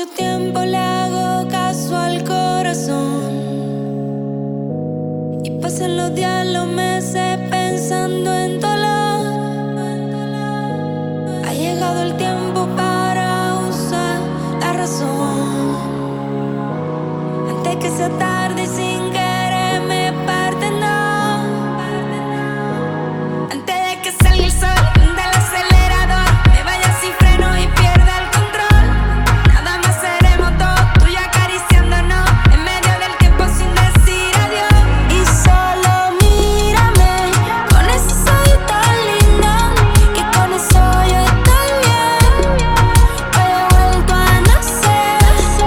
mucho tiempo le hago caso al corazón y pasan los días, los meses pensando en dolor. Ha llegado el tiempo para usar la razón antes que sea tarde y sin querer me parten dos. Antes de que salga el sol del acelerador, me vaya sin freno y pierda el control. Nada más seremos dos, tú y yo acariciándonos en medio del tiempo sin decir adiós. Y solo mírame con ese ojito lindo, que con eso yo estoy bien. Hoy he vuelto a nacer.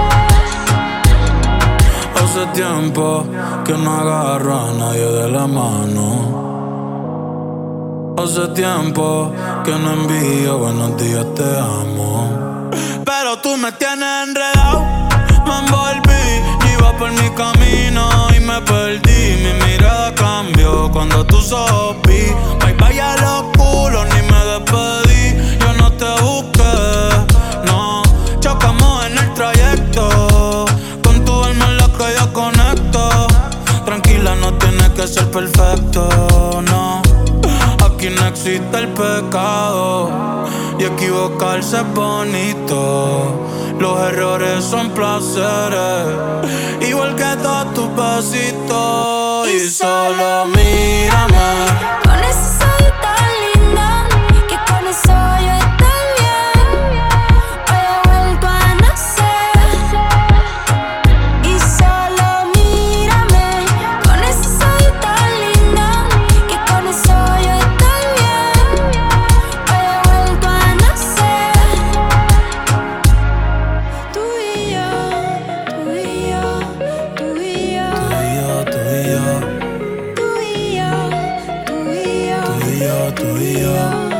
Hace tiempo que no agarro a nadie de la mano. Hace tiempo que no envío buenos días, te amo. Pero tú me tienes enredado, me envolví, iba por mi camino y me perdí. Mi mirada cambió cuando tú sopí. Bye bye a los culos, ni me despedí. Yo no te busqué, no. Chocamos en el trayecto, con tu alma en la que yo conecto. Tranquila, no tienes que ser perfecto, no. Aquí no existe el pecado y equivocarse es bonito. Los errores son placeres, igual que todos tus besitos. Y solo mírame Con ese ojito lindo, que con eso yo estoy bien. Hoy he vuelto a nacer. Y solo mírame con ese ojito lindo, que con eso yo estoy bien. Hoy he vuelto a nacer. Tú y yo, tú y yo, tú y yo, tú y yo, tú y yo, tú y yo, tú y yo, tú y yo.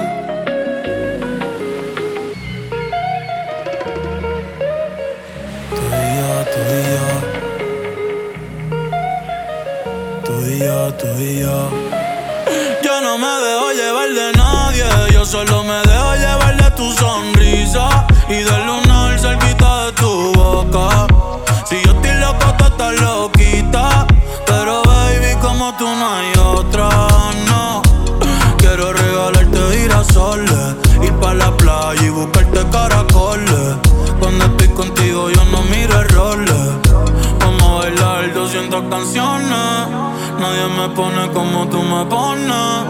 Tú y yo, tú y yo. Yo no me dejo llevar de nadie, yo solo me dejo llevar de tu sonrisa y del lunar cerquita de tu boca. Si yo estoy loco, tú estás loquita, pero baby, como tú no hay otra, no. Quiero regalarte girasoles, ir pa' la playa y buscarte caracoles. Cuando estoy contigo yo no miro errores. Vamos a bailar 200 canciones, nadie me pone como tú me pones.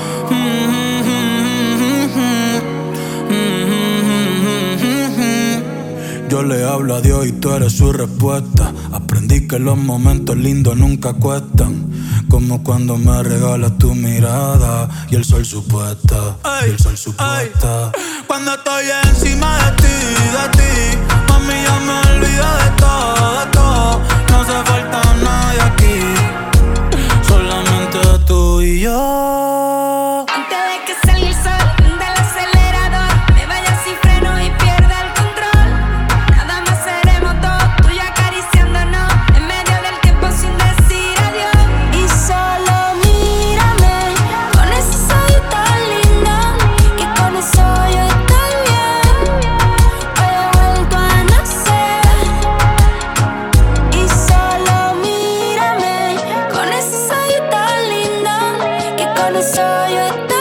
Yo le hablo a Dios y tú eres su respuesta. Aprendí que los momentos lindos nunca cuestan, como cuando me regalas tu mirada y el sol supuesta, y el sol supuesta. Cuando estoy encima de ti, mami, ya me olvido de todo, de todo. No hace falta nadie aquí, solamente tú y yo. Antes de que salga el sol del acelerador, me vaya sin freno y pierda el control. Nada más seremos dos, tú y yo acariciándonos en medio del tiempo sin decir adiós. Y solo mírame con ese ojito lindo, que con eso yo estoy bien. Hoy he vuelto a nacer. Y solo mírame con ese ojito lindo, que con eso yo estoy bien.